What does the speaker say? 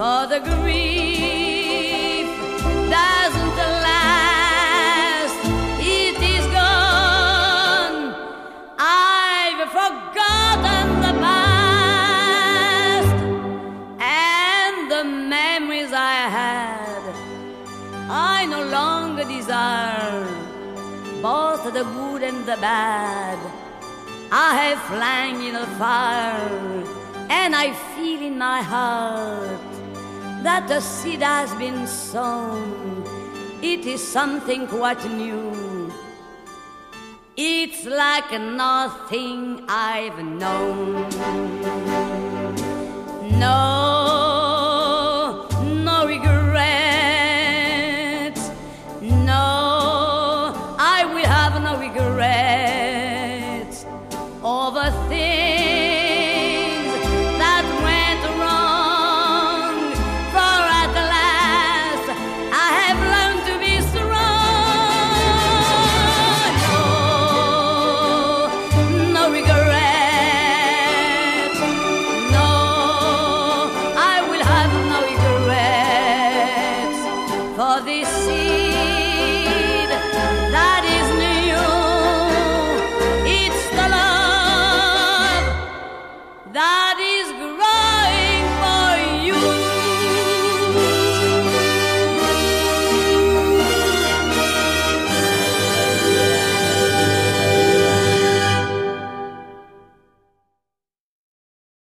for the grief doesn't last, it is gone. I've forgotten the past and the memories I had. I no longer desire both the good and the bad. I have flung in the fire, and I feel in my heart that the seed has been sown. It is something quite new. It's like nothing I've known. No, no regrets. No, I will have no regrets over things that went wrong. For at last I have learned to be strong. No, no regrets. No, I will have no regrets for this sea.